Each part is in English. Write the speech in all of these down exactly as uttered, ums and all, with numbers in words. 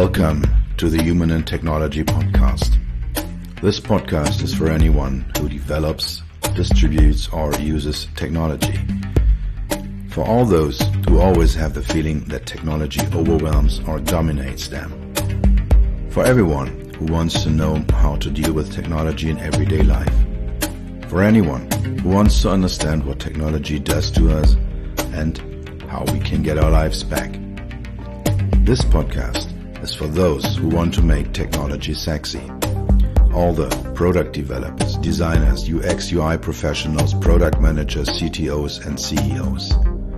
Welcome to the Human and Technology Podcast. This podcast is for anyone who develops, distributes, or uses technology. For all those who always have the feeling that technology overwhelms or dominates them. For everyone who wants to know how to deal with technology in everyday life. For anyone who wants to understand what technology does to us and how we can get our lives back. This podcast is for those who want to make technology sexy. All the product developers, designers, U X, U I professionals, product managers, C T Os, and C E Os.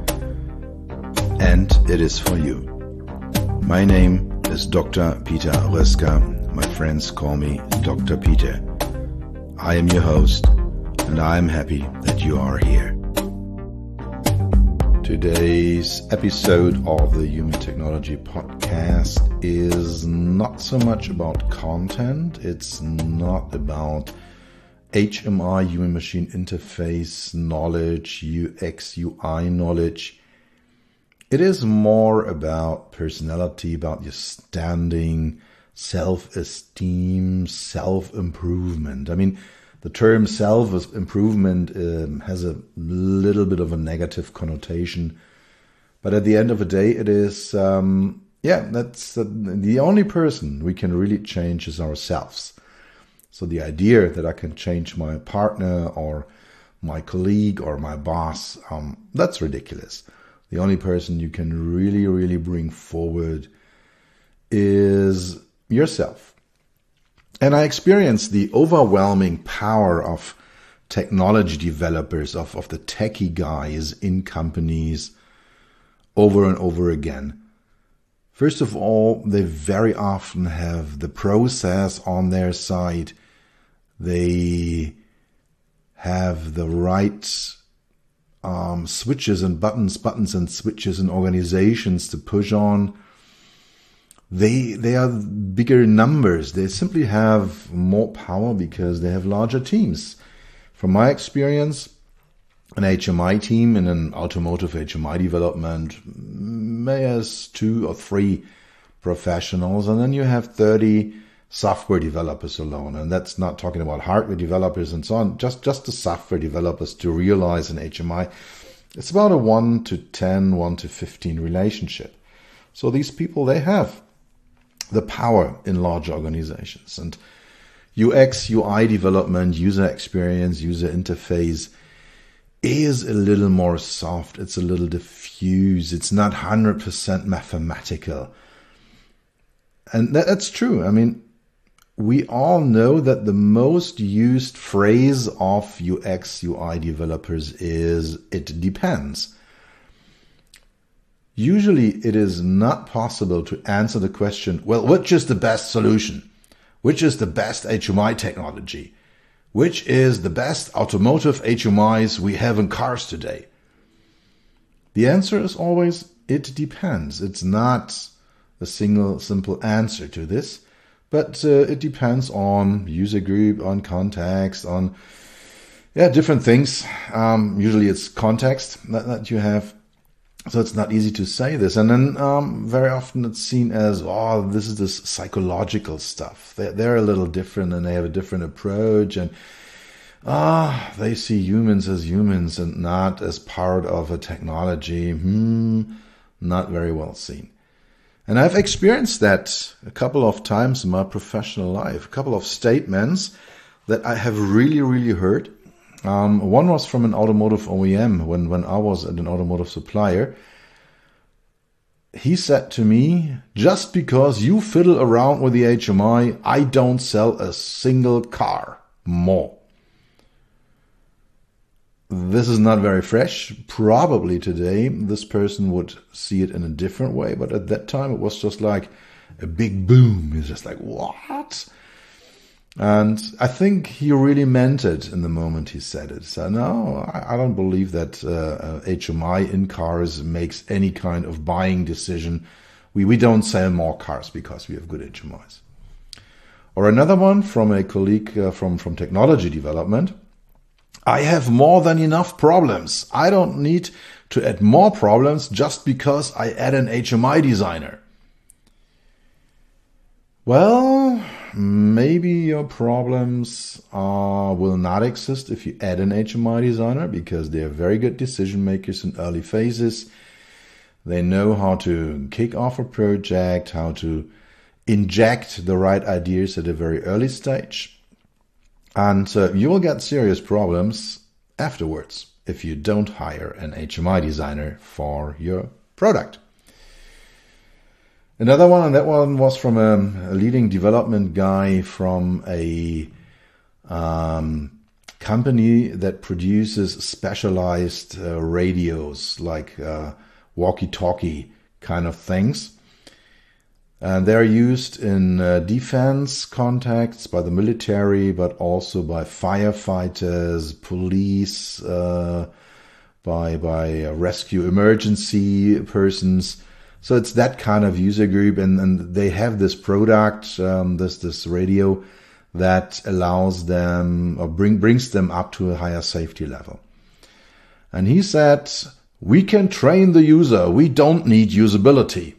And it is for you. My name is Doctor Peter Röska. My friends call me Doctor Peter. I am your host, and I am happy that you are here. Today's episode of the Human Technology Podcast is not so much about content. It's not about H M I, human machine interface knowledge, U X, U I knowledge. It is more about personality, about your standing, self-esteem, self-improvement. I mean, the term self-improvement um, has a little bit of a negative connotation. But at the end of the day, it is, um, yeah, that's uh, the only person we can really change is ourselves. So the idea that I can change my partner or my colleague or my boss, um, that's ridiculous. The only person you can really, really bring forward is yourself. And I experienced the overwhelming power of technology developers, of, of the techie guys in companies over and over again. First of all, they very often have the process on their side. They have the right um, switches and buttons, buttons and switches and organizations to push on. They they are bigger numbers. They simply have more power because they have larger teams. From my experience, an H M I team in an automotive H M I development may has two or three professionals, and then you have thirty software developers alone. And that's not talking about hardware developers and so on, just, just the software developers to realize an H M I. It's about a one to ten, one to fifteen relationship. So these people, they have the power in large organizations. And U X, U I development, user experience, user interface is a little more soft. It's a little diffuse. It's not one hundred percent mathematical. And that, that's true. I mean, we all know that the most used phrase of U X, U I developers is, it depends. Usually it is not possible to answer the question, well, which is the best solution? Which is the best H M I technology? Which is the best automotive H M Is we have in cars today? The answer is always, it depends. It's not a single simple answer to this, but uh, it depends on user group, on context, on yeah different things. Um, usually it's context that, that you have. So it's not easy to say this. And then um, very often it's seen as, oh, this is this psychological stuff. They're, they're a little different and they have a different approach. And ah, they see humans as humans and not as part of a technology. Hmm, not very well seen. And I've experienced that a couple of times in my professional life. A couple of statements that I have really, really heard. Um, one was from an automotive O E M when, when I was at an automotive supplier. He said to me, just because you fiddle around with the H M I, I don't sell a single car more. This is not very fresh. Probably today this person would see it in a different way, but at that time it was just like a big boom. It's just like, what? And I think he really meant it in the moment he said it. So no, I don't believe that uh, H M I in cars makes any kind of buying decision. We we don't sell more cars because we have good H M Is. Or another one from a colleague uh, from, from technology development. I have more than enough problems. I don't need to add more problems just because I add an H M I designer. Well, maybe your problems uh, will not exist if you add an H M I designer, because they are very good decision makers in early phases. They know how to kick off a project, how to inject the right ideas at a very early stage. And uh, you will get serious problems afterwards if you don't hire an H M I designer for your product. Another one, and that one was from a, a leading development guy from a um, company that produces specialized uh, radios, like uh, walkie-talkie kind of things. And they're used in uh, defense contexts by the military, but also by firefighters, police, uh, by by rescue emergency persons. So it's that kind of user group, and, and they have this product, um, this this radio, that allows them or bring brings them up to a higher safety level. And he said, "We can train the user. We don't need usability."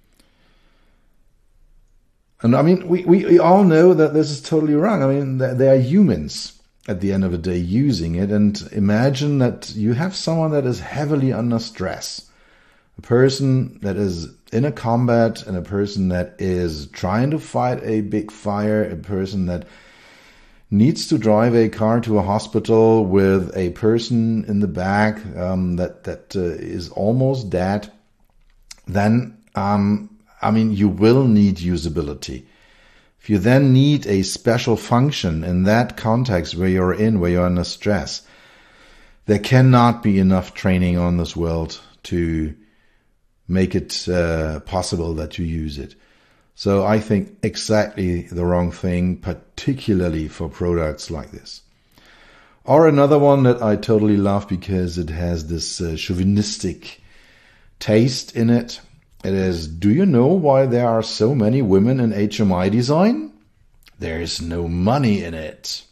And I mean, we, we, we all know that this is totally wrong. I mean, they are humans at the end of the day using it. And imagine that you have someone that is heavily under stress, a person that is in a combat, and a person that is trying to fight a big fire, a person that needs to drive a car to a hospital with a person in the back um, that, that uh, is almost dead. Then, um, I mean, you will need usability. If you then need a special function in that context where you're in, where you're under stress, there cannot be enough training on this world to make it uh, possible that you use it. So I think exactly the wrong thing, particularly for products like this. Or another one that I totally love because it has this uh, chauvinistic taste in it. It is, do you know why there are so many women in H M I design? There's no money in it.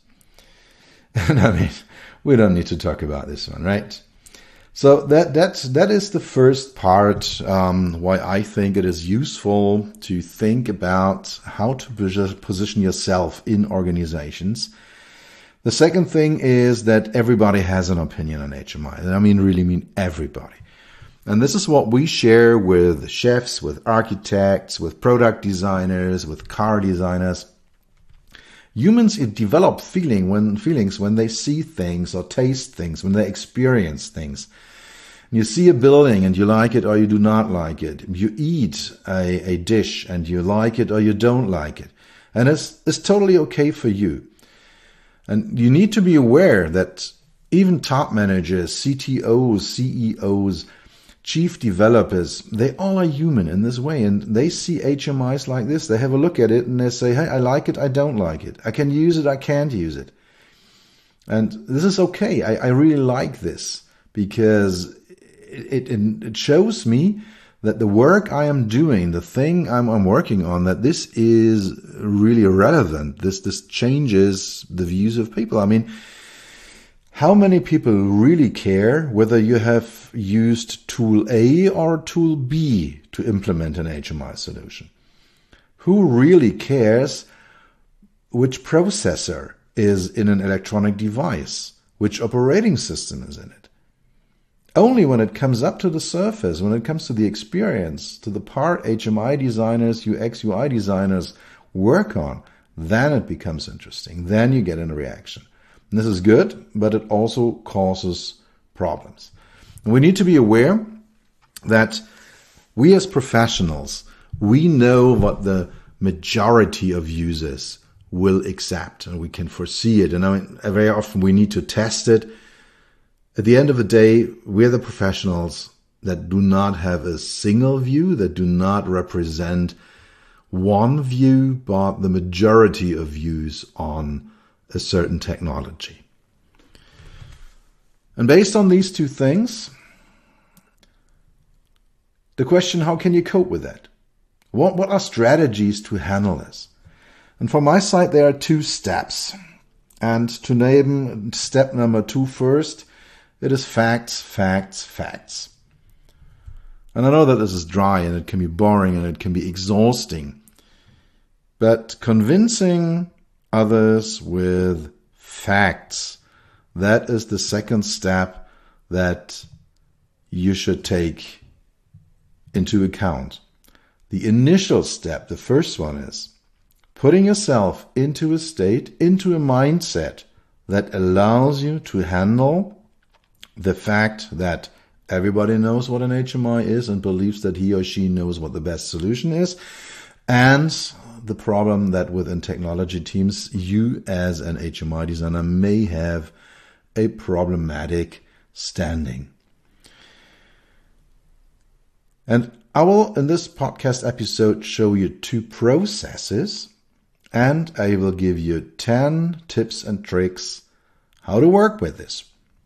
And I mean, we don't need to talk about this one, right? So that that that is the first part, um, why I think it is useful to think about how to position yourself in organizations. The second thing is that everybody has an opinion on H M I. I mean, really mean everybody. And this is what we share with chefs, with architects, with product designers, with car designers. Humans develop feeling when, feelings when they see things or taste things, when they experience things. You see a building and you like it or you do not like it. You eat a, a dish and you like it or you don't like it. And it's, it's totally okay for you. And you need to be aware that even top managers, C T Os, C E Os, chief developers, they all are human in this way, and they see H M Is like this. They have a look at it and they say, hey, I like it, I don't like it. I can use it, I can't use it. And this is okay. I, I really like this because it, it, it shows me that the work I am doing, the thing I'm, I'm working on, that this is really relevant. This, this changes the views of people. I mean, how many people really care whether you have used tool A or tool B to implement an H M I solution? Who really cares which processor is in an electronic device, which operating system is in it? Only when it comes up to the surface, when it comes to the experience, to the part H M I designers, U X, U I designers work on, then it becomes interesting. Then you get a reaction. And this is good, but it also causes problems. And we need to be aware that we as professionals, we know what the majority of users will accept, and we can foresee it. And I mean, very often we need to test it. At the end of the day, we're the professionals that do not have a single view, that do not represent one view, but the majority of views on a certain technology. And based on these two things, the question, how can you cope with that? What, what are strategies to handle this? And from my side, there are two steps. And to name step number two first, it is facts, facts, facts. And I know that this is dry and it can be boring and it can be exhausting. But convincing others with facts, that is the second step that you should take into account. The initial step, the first one, is putting yourself into a state, into a mindset that allows you to handle the fact that everybody knows what an H M I is and believes that he or she knows what the best solution is, and the problem that within technology teams, you as an H M I designer may have a problematic standing. And I will, in this podcast episode, show you two processes, and I will give you ten tips and tricks how to work with this.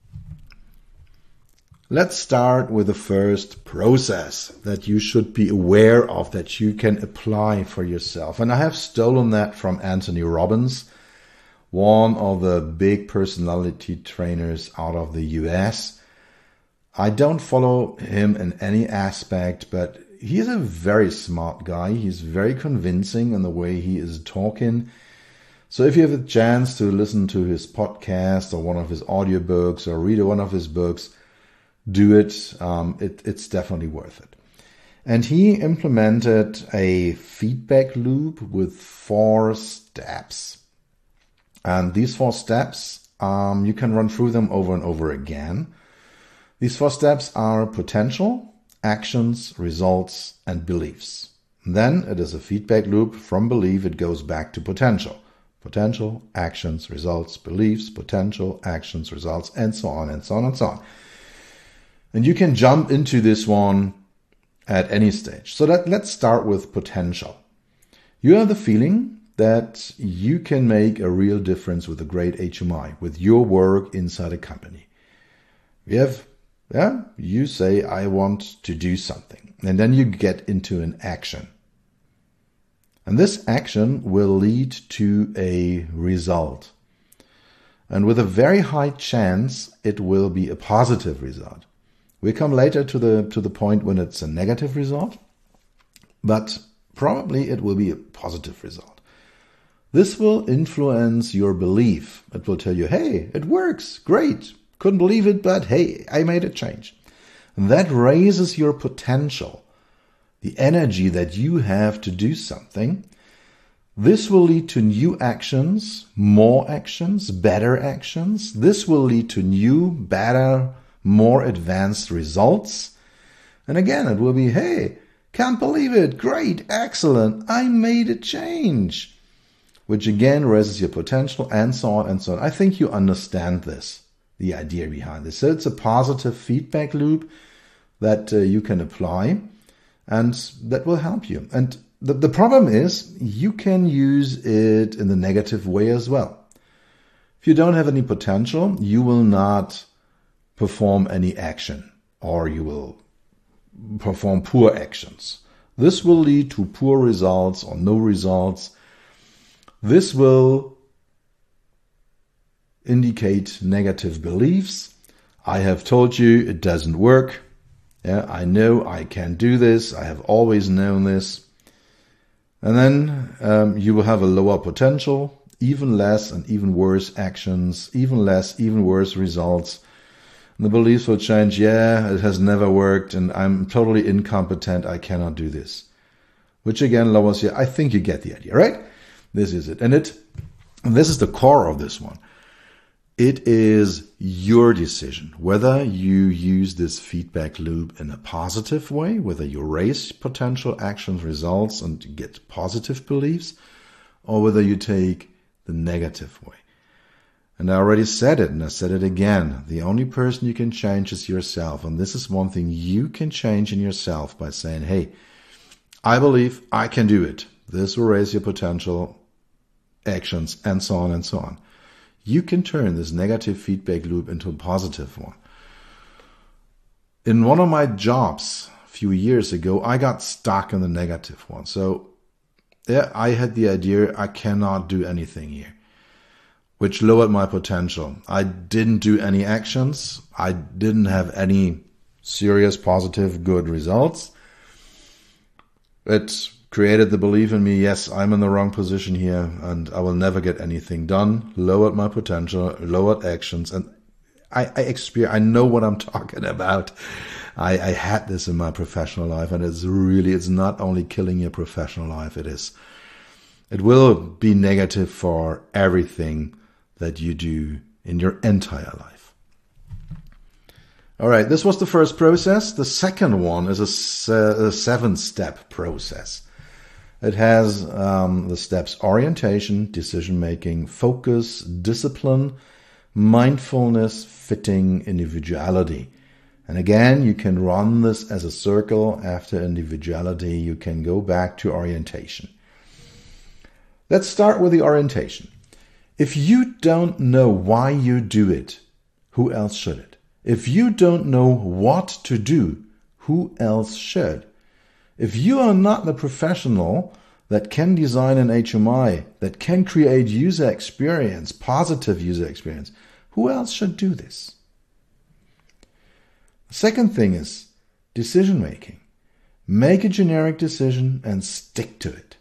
Let's start with the first process that you should be aware of, that you can apply for yourself. And I have stolen that from Anthony Robbins, one of the big personality trainers out of the U S. I don't follow him in any aspect, but he's a very smart guy. He's very convincing in the way he is talking. So if you have a chance to listen to his podcast or one of his audiobooks or read one of his books, do it. Um, it. It's definitely worth it. And he implemented a feedback loop with four steps. And these four steps, um, you can run through them over and over again. These four steps are potential, actions, results, and beliefs. And then it is a feedback loop. From belief, it goes back to potential. Potential, actions, results, beliefs, potential, actions, results, and so on and so on and so on. And you can jump into this one at any stage. So that, let's start with potential. You have the feeling that you can make a real difference with a great H M I, with your work inside a company. You have, yeah, you say, I want to do something. And then you get into an action. And this action will lead to a result. And with a very high chance, it will be a positive result. We come later to the to the point when it's a negative result, but probably it will be a positive result. This will influence your belief. It will tell you, hey, it works, great, couldn't believe it, but hey, I made a change. And that raises your potential, the energy that you have to do something. This will lead to new actions, more actions, better actions. This will lead to new, better, more advanced results. And again, it will be, hey, can't believe it, great, excellent, I made a change. Which again raises your potential, and so on and so on. I think you understand this, the idea behind this. So it's a positive feedback loop that uh, you can apply, and that will help you. And the, the problem is, you can use it in the negative way as well. If you don't have any potential, you will not perform any action, or you will perform poor actions. This will lead to poor results or no results. This will indicate negative beliefs. I have told you it doesn't work. Yeah, I know I can do this. I have always known this. And then um, you will have a lower potential, even less and even worse actions, even less, even worse results. And the beliefs will change. Yeah, it has never worked and I'm totally incompetent. I cannot do this. Which again lowers you. I think you get the idea, right? This is it. And it, and this is the core of this one. It is your decision whether you use this feedback loop in a positive way, whether you raise potential actions, results, and get positive beliefs, or whether you take the negative way. And I already said it, and I said it again. The only person you can change is yourself. And this is one thing you can change in yourself by saying, hey, I believe I can do it. This will raise your potential, actions, and so on and so on. You can turn this negative feedback loop into a positive one. In one of my jobs a few years ago, I got stuck in the negative one. So yeah, I had the idea I cannot do anything here, which lowered my potential. I didn't do any actions. I didn't have any serious, positive, good results. It created the belief in me, yes, I'm in the wrong position here and I will never get anything done, lowered my potential, lowered actions, and I, I experience, I know what I'm talking about. I, I had this in my professional life, and it's really, it's not only killing your professional life, it is. It will be negative for everything that you do in your entire life. All right, this was the first process. The second one is a, a seven-step process. It has um, the steps orientation, decision-making, focus, discipline, mindfulness, fitting, individuality. And again, you can run this as a circle. After individuality, you can go back to orientation. Let's start with the orientation. If you don't know why you do it, who else should it? If you don't know what to do, who else should? If you are not the professional that can design an H M I, that can create user experience, positive user experience, who else should do this? The second thing is decision making. Make a generic decision and stick to it.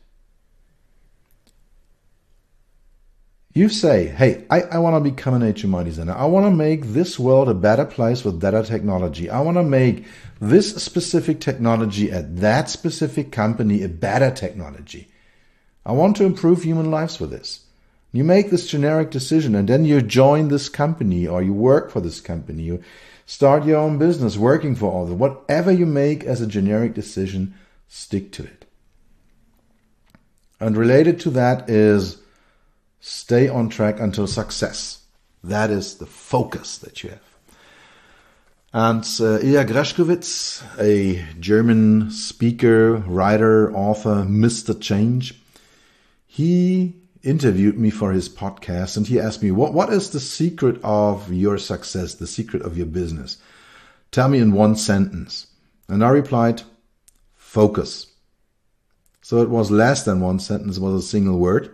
You say, hey, I, I want to become an H M I designer. I want to make this world a better place with better technology. I want to make this specific technology at that specific company a better technology. I want to improve human lives with this. You make this generic decision and then you join this company or you work for this company. You start your own business working for all of it. Whatever you make as a generic decision, stick to it. And related to that is stay on track until success. That is the focus that you have. And uh, Ilya Greschkowitz, a German speaker, writer, author, Mister Change, he interviewed me for his podcast and he asked me, what, what is the secret of your success, the secret of your business? Tell me in one sentence. And I replied, focus. So it was less than one sentence, it was a single word.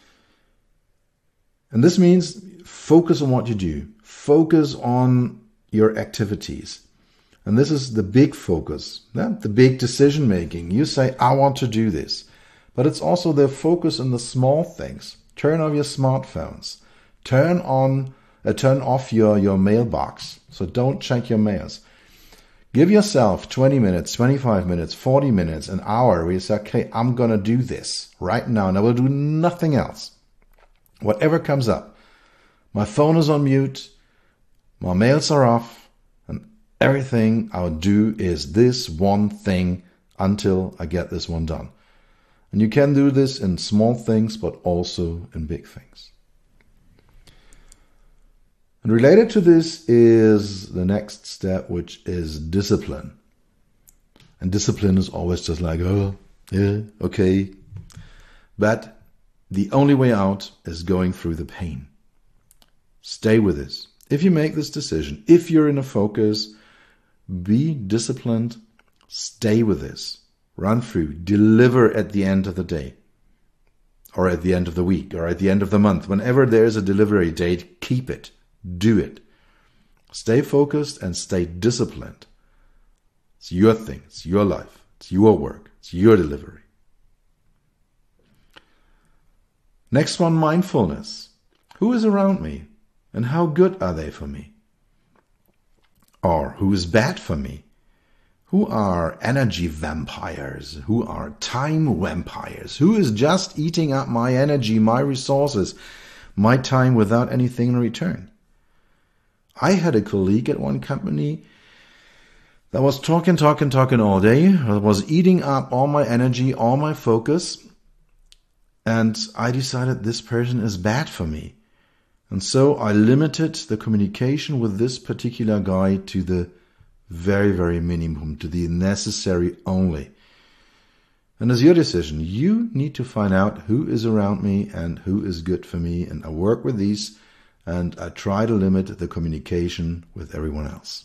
And this means focus on what you do. Focus on your activities. And this is the big focus, yeah? The big decision making. You say, I want to do this. But it's also the focus on the small things. Turn off your smartphones. Turn on, uh, turn off your, your mailbox. So don't check your mails. Give yourself twenty minutes, twenty-five minutes, forty minutes, an hour where you say, okay, I'm going to do this right now and I will do nothing else. Whatever comes up. My phone is on mute. My mails are off. And everything I'll do is this one thing until I get this one done. And you can do this in small things, but also in big things. And related to this is the next step, which is discipline. And discipline is always just like, oh, yeah, okay. But the only way out is going through the pain. Stay with this. If you make this decision, if you're in a focus, be disciplined, stay with this. Run through, deliver at the end of the day, or at the end of the week, or at the end of the month. Whenever there is a delivery date, keep it. Do it. Stay focused and stay disciplined. It's your thing. It's your life. It's your work. It's your delivery. Next one, mindfulness. Who is around me and how good are they for me? Or who is bad for me? Who are energy vampires? Who are time vampires? Who is just eating up my energy, my resources, my time without anything in return? I had a colleague at one company that was talking, talking, talking all day, was eating up all my energy, all my focus. And I decided this person is bad for me. And so I limited the communication with this particular guy to the very, very minimum, to the necessary only. And it's your decision. You need to find out who is around me and who is good for me. And I work with these and I try to limit the communication with everyone else.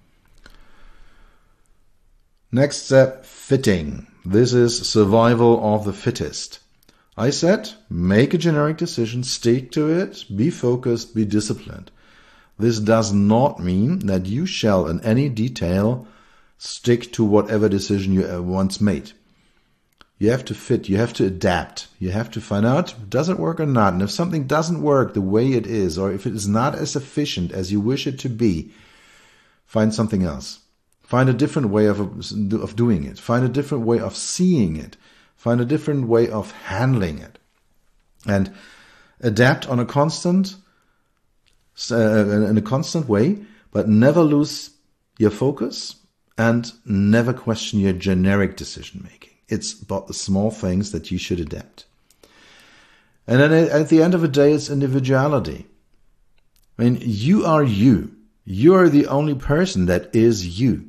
Next step, fitting. This is survival of the fittest. I said, make a generic decision, stick to it, be focused, be disciplined. This does not mean that you shall in any detail stick to whatever decision you once made. You have to fit. You have to adapt. You have to find out, does it work or not? And if something doesn't work the way it is, or if it is not as efficient as you wish it to be, find something else. Find a different way of, of doing it. Find a different way of seeing it. Find a different way of handling it. And adapt on a constant, uh, in a constant way, but never lose your focus and never question your generic decision making. It's about the small things that you should adapt. And then at the end of the day, it's individuality. I mean, you are you. You are the only person that is you.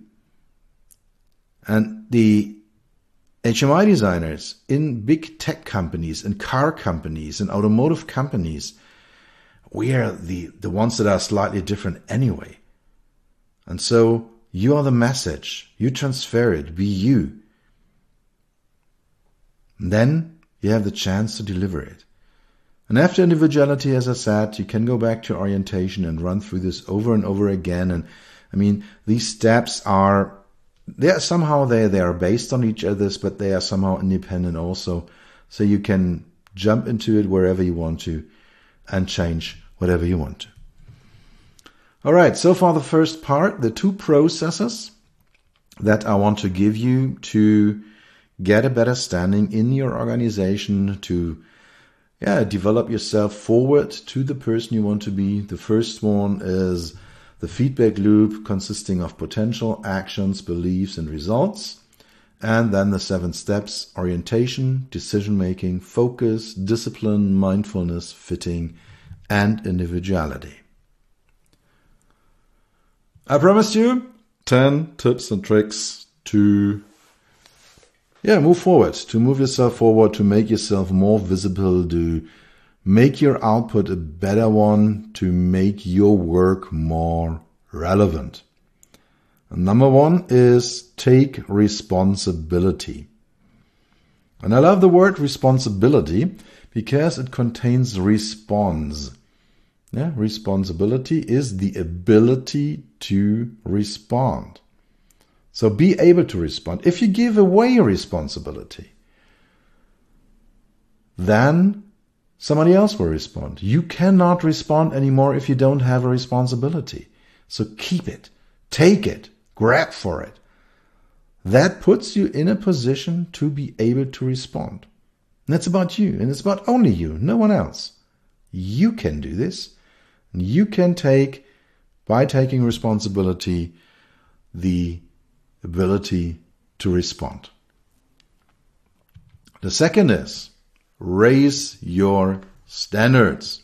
And the H M I designers in big tech companies, in car companies, in automotive companies, we are the, the ones that are slightly different anyway. And so you are the message. You transfer it. Be you. And then you have the chance to deliver it. And after individuality, as I said, you can go back to orientation and run through this over and over again. And I mean, these steps are, they are somehow they, they are based on each other's, but they are somehow independent also. So you can jump into it wherever you want to and change whatever you want to. All right, so far the first part, the two processes that I want to give you to get a better standing in your organization, to yeah, develop yourself forward to the person you want to be. The first one is the feedback loop consisting of potential, actions, beliefs, and results. And then the seven steps: orientation, decision-making, focus, discipline, mindfulness, fitting, and individuality. I promised you ten tips and tricks to yeah, move forward, to move yourself forward, to make yourself more visible, to make your output a better one, to make your work more relevant. And number one is take responsibility. And I love the word responsibility because it contains response. Yeah, responsibility is the ability to respond. So be able to respond. If you give away responsibility, then somebody else will respond. You cannot respond anymore if you don't have a responsibility. So keep it, take it, grab for it. That puts you in a position to be able to respond. And it's about you, and it's about only you, no one else. You can do this. You can take, by taking responsibility, the ability to respond. The second is raise your standards.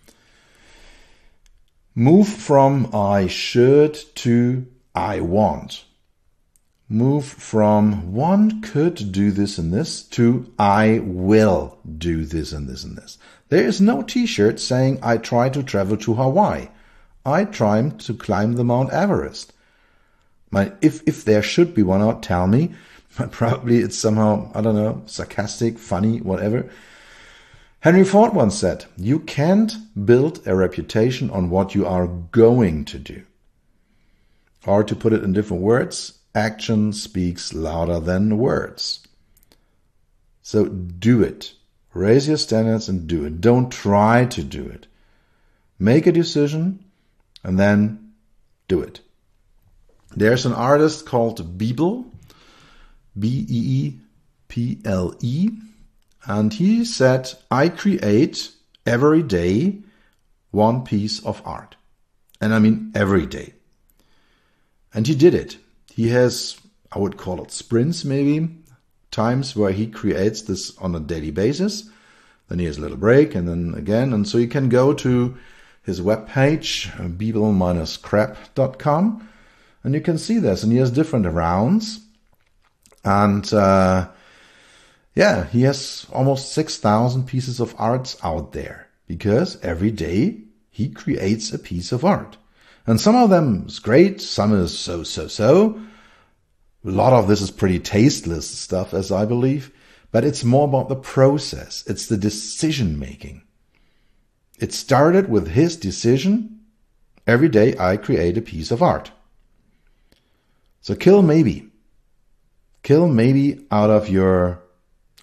Move from I should to I want. Move from one could do this and this to I will do this and this and this. There is no t-shirt saying I try to travel to Hawaii. I try to climb the Mount Everest. My, if, if there should be one out, tell me. But probably it's somehow, I don't know, sarcastic, funny, whatever. Henry Ford once said, you can't build a reputation on what you are going to do. Or to put it in different words, action speaks louder than words. So do it. Raise your standards and do it. Don't try to do it. Make a decision and then do it. There's an artist called Beeple, B E E P L E, and he said, I create every day one piece of art. And I mean every day. And he did it. He has, I would call it sprints maybe, times where he creates this on a daily basis. Then he has a little break and then again. And so you can go to his webpage, beeple dash crap dot com. And you can see this, and he has different rounds. And uh, yeah, he has almost six thousand pieces of art out there. Because every day he creates a piece of art. And some of them is great, some is so, so, so. A lot of this is pretty tasteless stuff, as I believe. But it's more about the process. It's the decision making. It started with his decision. Every day I create a piece of art. So kill maybe. Kill maybe out of your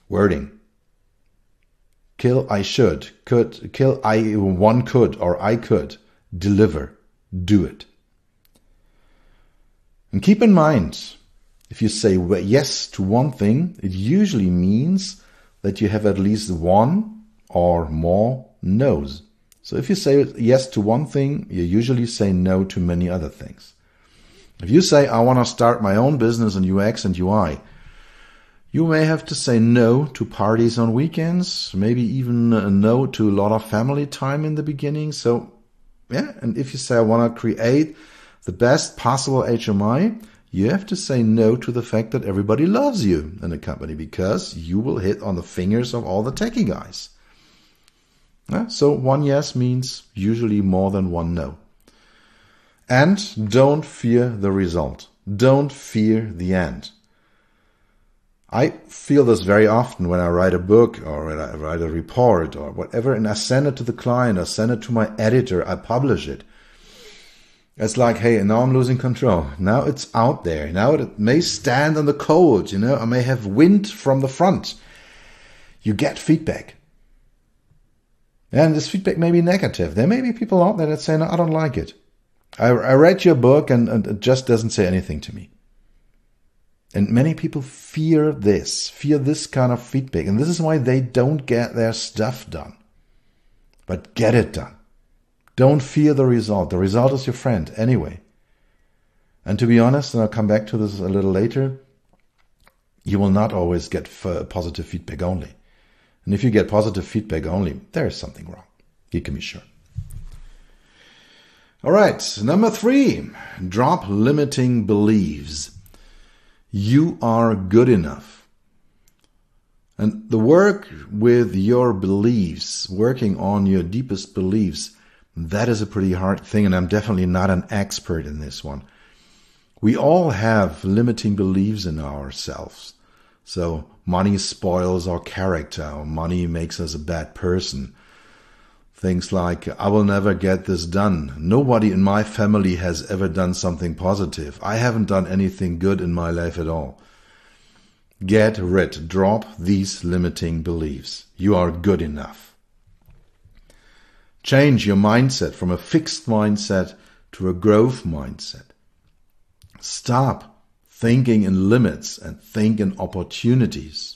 Wording. Kill, I should. Could. Kill, I, one could, or I could. Deliver. Do it. And keep in mind, if you say yes to one thing, it usually means that you have at least one or more no's. So if you say yes to one thing, you usually say no to many other things. If you say, I want to start my own business in U X and U I, you may have to say no to parties on weekends, maybe even a no to a lot of family time in the beginning. So, yeah, and if you say, I want to create the best possible H M I, you have to say no to the fact that everybody loves you in a company, because you will hit on the fingers of all the techie guys. Yeah, so one yes means usually more than one no. And don't fear the result. Don't fear the end. I feel this very often when I write a book or when I write a report or whatever, and I send it to the client, I send it to my editor, I publish it. It's like, hey, now I'm losing control. Now it's out there. Now it may stand on the cold, you know, I may have wind from the front. You get feedback. And this feedback may be negative. There may be people out there that say, no, I don't like it. I, I read your book and, and it just doesn't say anything to me. And many people fear this, fear this kind of feedback. And this is why they don't get their stuff done. But get it done. Don't fear the result. The result is your friend anyway. And to be honest, and I'll come back to this a little later, you will not always get positive feedback only. And if you get positive feedback only, there is something wrong. You can be sure. All right, number three, drop limiting beliefs. You are good enough. And the work with your beliefs, working on your deepest beliefs, that is a pretty hard thing, and I'm definitely not an expert in this one. We all have limiting beliefs in ourselves. So money spoils our character, or money makes us a bad person. Things like, I will never get this done. Nobody in my family has ever done something positive. I haven't done anything good in my life at all. Get rid, drop these limiting beliefs. You are good enough. Change your mindset from a fixed mindset to a growth mindset. Stop thinking in limits and think in opportunities.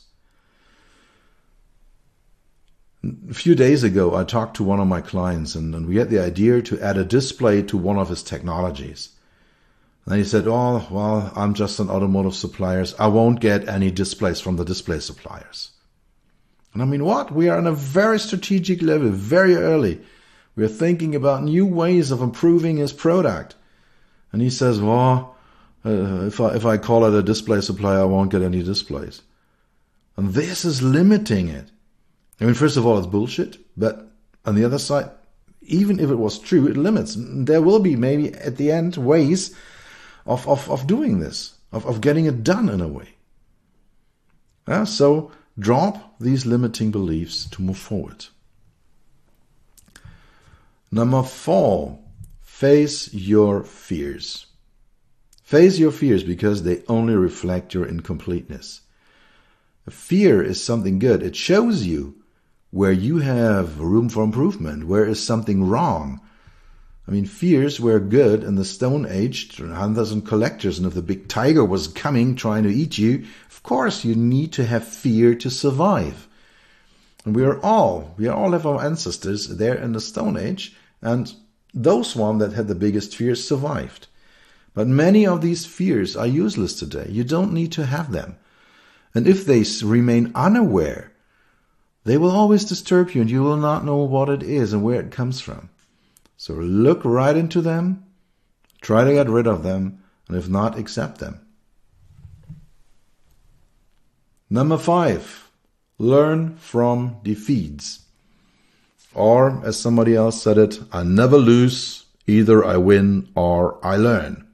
A few days ago, I talked to one of my clients, and, and we had the idea to add a display to one of his technologies. And he said, oh, well, I'm just an automotive supplier. I won't get any displays from the display suppliers. And I mean, what? We are on a very strategic level, very early. We are thinking about new ways of improving his product. And he says, well, uh, if I, if I call it a display supplier, I won't get any displays. And this is limiting it. I mean, first of all, it's bullshit. But on the other side, even if it was true, it limits. There will be maybe at the end ways of, of, of doing this, of, of getting it done in a way. Yeah, so drop these limiting beliefs to move forward. Number four, face your fears. Face your fears because they only reflect your incompleteness. Fear is something good. It shows you where you have room for improvement, where is something wrong. I mean, fears were good in the Stone Age, hunters and collectors, and if the big tiger was coming trying to eat you, of course you need to have fear to survive. And we are all, we all have our ancestors there in the Stone Age, and those one that had the biggest fears survived. But many of these fears are useless today. You don't need to have them. And if they remain unaware, they will always disturb you and you will not know what it is and where it comes from. So look right into them, try to get rid of them, and if not, accept them. Number five, learn from defeats. Or, as somebody else said it, I never lose, either I win or I learn.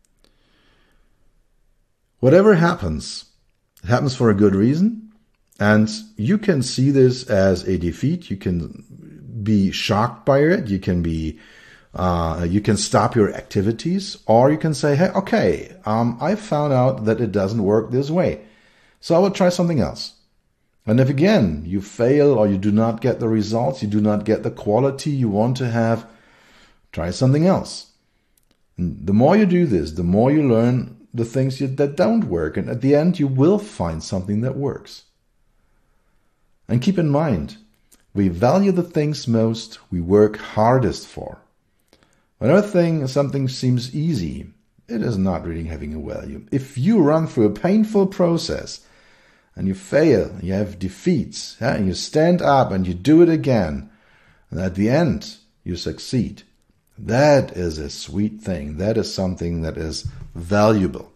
Whatever happens, it happens for a good reason. And you can see this as a defeat. You can be shocked by it. You can be, uh, you can stop your activities, or you can say, hey, okay, um, I found out that it doesn't work this way. So I will try something else. And if again you fail or you do not get the results, you do not get the quality you want to have, try something else. And the more you do this, the more you learn the things you, that don't work. And at the end, you will find something that works. And keep in mind, we value the things most we work hardest for. Whenever thing, something seems easy, it is not really having a value. If you run through a painful process and you fail, you have defeats, yeah, and you stand up and you do it again, and at the end you succeed, that is a sweet thing. That is something that is valuable.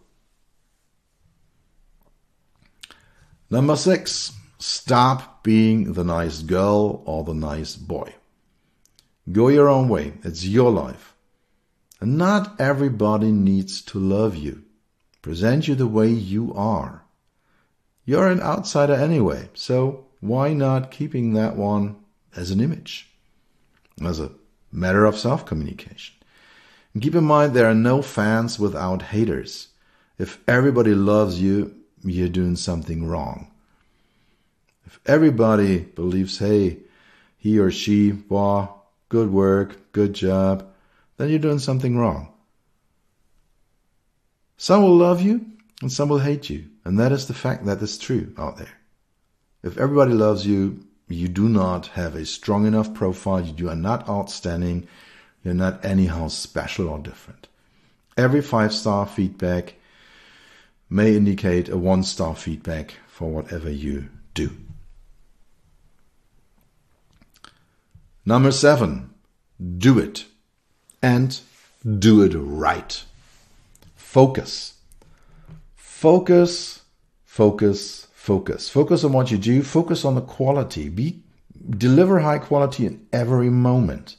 Number six, stop being the nice girl or the nice boy. Go your own way. It's your life. And not everybody needs to love you. Present you the way you are. You're an outsider anyway, so why not keeping that one as an image, as a matter of self-communication? And keep in mind, there are no fans without haters. If everybody loves you, you're doing something wrong. If everybody believes, hey, he or she, wow, good work, good job, then you're doing something wrong. Some will love you and some will hate you. And that is the fact that is true out there. If everybody loves you, you do not have a strong enough profile. You are not outstanding. You're not anyhow special or different. Every five-star feedback may indicate a one-star feedback for whatever you do. Number seven, do it. And do it right. Focus. Focus, focus, focus. Focus on what you do. Focus on the quality. Be, deliver high quality in every moment.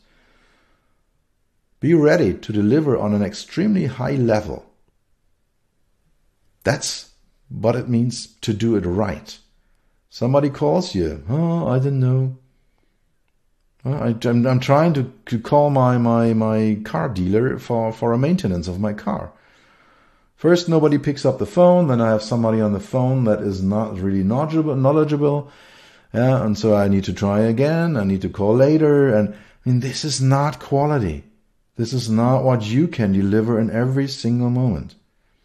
Be ready to deliver on an extremely high level. That's what it means to do it right. Somebody calls you. Oh, I don't know. I, I'm, I'm trying to, to call my, my, my car dealer for, for a maintenance of my car. First, nobody picks up the phone. Then I have somebody on the phone that is not really knowledgeable. knowledgeable. Yeah, and so I need to try again. I need to call later. And I mean, this is not quality. This is not what you can deliver in every single moment.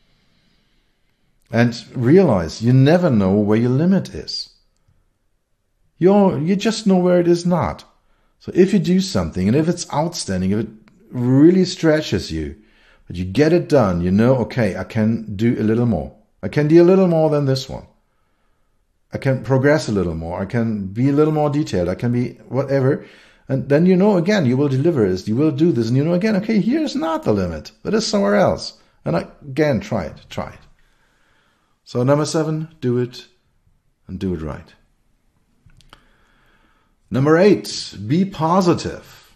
And realize you never know where your limit is. You you just know where it is not. So if you do something, and if it's outstanding, if it really stretches you, but you get it done, you know, okay, I can do a little more. I can do a little more than this one. I can progress a little more. I can be a little more detailed. I can be whatever. And then you know, again, you will deliver this. You will do this. And you know, again, okay, here's not the limit. But it's somewhere else. And I, again, try it. Try it. So number seven, do it and do it right. Number eight, be positive.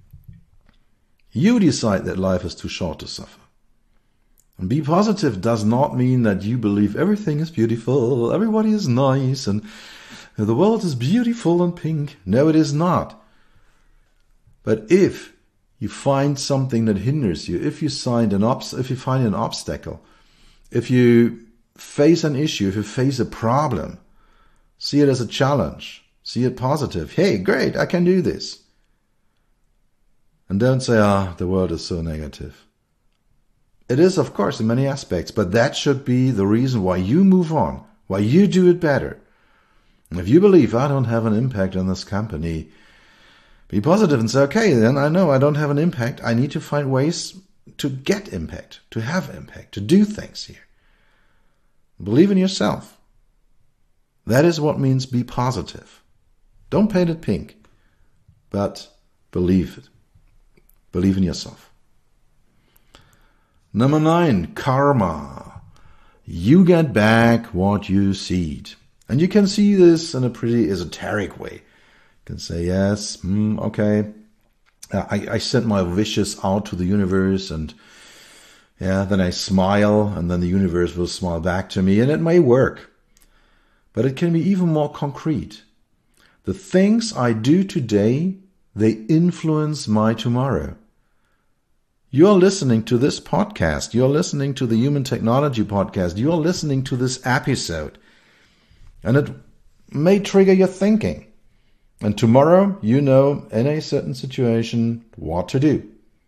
You decide that life is too short to suffer. And be positive does not mean that you believe everything is beautiful, everybody is nice, and the world is beautiful and pink. No, it is not. But if you find something that hinders you, if you find an obs- if you find an obstacle, if you face an issue, if you face a problem, see it as a challenge. See it positive. Hey, great, I can do this. And don't say, ah, the world is so negative. It is, of course, in many aspects, but that should be the reason why you move on, why you do it better. And if you believe, I don't have an impact on this company, be positive and say, okay, then I know I don't have an impact. I need to find ways to get impact, to have impact, to do things here. Believe in yourself. That is what means be positive. Don't paint it pink, but believe it. Believe in yourself. Number nine, karma. You get back what you seed. And you can see this in a pretty esoteric way. You can say, yes, mm, okay, I, I sent my wishes out to the universe, and yeah, then I smile, and then the universe will smile back to me, and it may work. But it can be even more concrete. The things I do today, they influence my tomorrow. You're listening to this podcast. You're listening to the Human Technology Podcast. You're listening to this episode. And it may trigger your thinking. And tomorrow, you know, in a certain situation, what to do.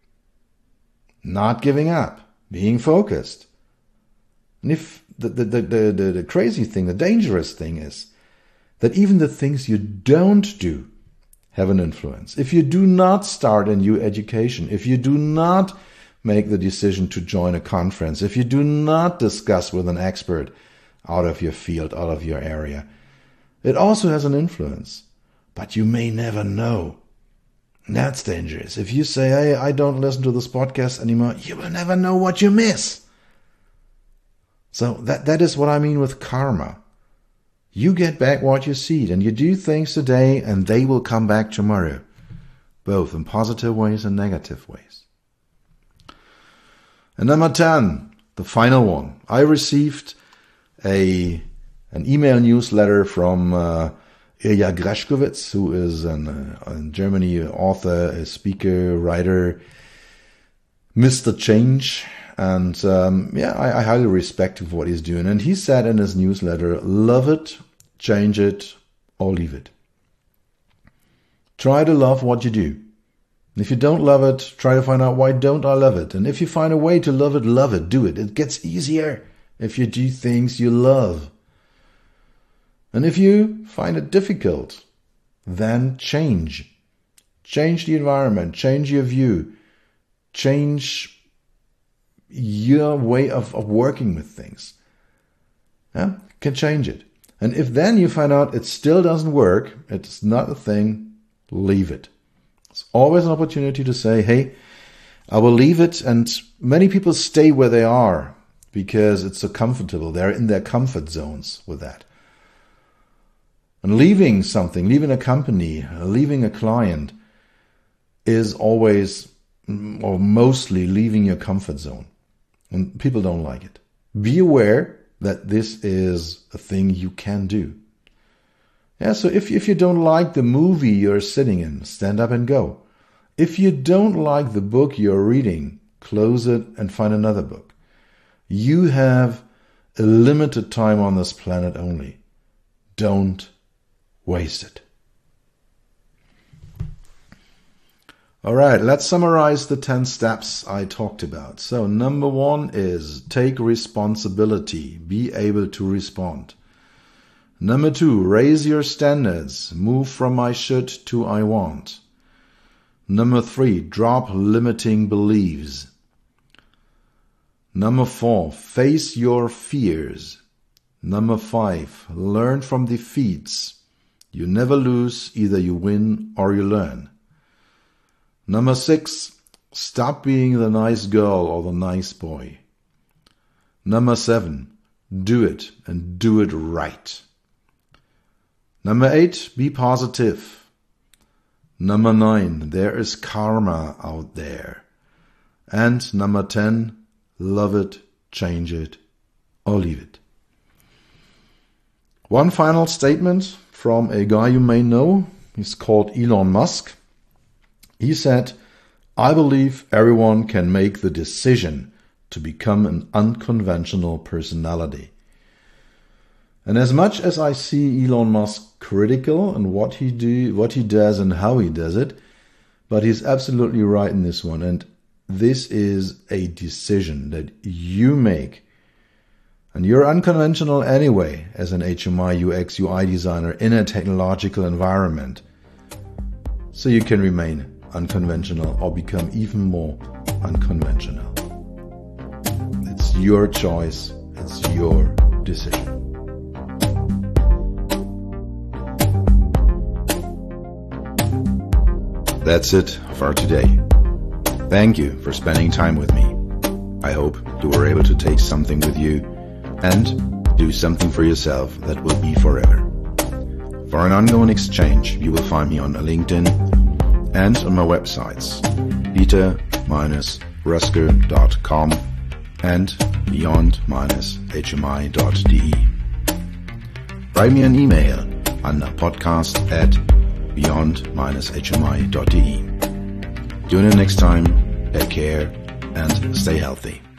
Not giving up, being focused. And if the, the, the, the, the crazy thing, the dangerous thing is that even the things you don't do have an influence. If you do not start a new education, if you do not make the decision to join a conference, if you do not discuss with an expert out of your field, out of your area, it also has an influence. But you may never know. And that's dangerous. If you say, hey, I don't listen to this podcast anymore, you will never know what you miss. So that, that is what I mean with karma. You get back what you seed, and you do things today, and they will come back tomorrow, both in positive ways and negative ways. And number ten, the final one. I received a an email newsletter from uh, Ilya Grashkovitz, who is an, uh, in Germany author, a speaker, writer, Mister Change. And um, yeah, I, I highly respect him for what he's doing. And he said in his newsletter, love it, change it, or leave it. Try to love what you do. If you don't love it, try to find out why don't I love it. And if you find a way to love it, love it, do it. It gets easier if you do things you love. And if you find it difficult, then change. Change the environment, change your view, change your way of, of working with things. Yeah, can change it. And if then you find out it still doesn't work, it's not a thing, leave it. It's always an opportunity to say, hey, I will leave it. And many people stay where they are because it's so comfortable. They're in their comfort zones with that. And leaving something, leaving a company, leaving a client is always or mostly leaving your comfort zone. And people don't like it. Be aware that this is a thing you can do. Yeah, so if, if you don't like the movie you're sitting in, stand up and go. If you don't like the book you're reading, close it and find another book. You have a limited time on this planet only. Don't waste it. All right, let's summarize the ten steps I talked about. So number one is take responsibility, be able to respond. Number two, raise your standards, move from I should to I want. Number three, drop limiting beliefs. Number four, face your fears. Number five, learn from defeats. You never lose, either you win or you learn. Number six, stop being the nice girl or the nice boy. Number seven, do it and do it right. Number eight, be positive. Number nine, there is karma out there. And number ten, love it, change it, or leave it. One final statement from a guy you may know. He's called Elon Musk. He said, I believe everyone can make the decision to become an unconventional personality. And as much as I see Elon Musk critical in what he do, what he does and how he does it, but he's absolutely right in this one. And this is a decision that you make. And you're unconventional anyway as an H M I, U X, U I designer in a technological environment. So you can remain unconventional or become even more unconventional. It's your choice. It's your decision. That's it for today. Thank you for spending time with me. I hope you were able to take something with you and do something for yourself that will be forever. For an ongoing exchange, you will find me on LinkedIn and on my websites, peter dash rusker dot com and beyond dash h m i dot d e. Write me an email on podcast at beyond dash h m i dot d e. Tune in next time, take care, and stay healthy.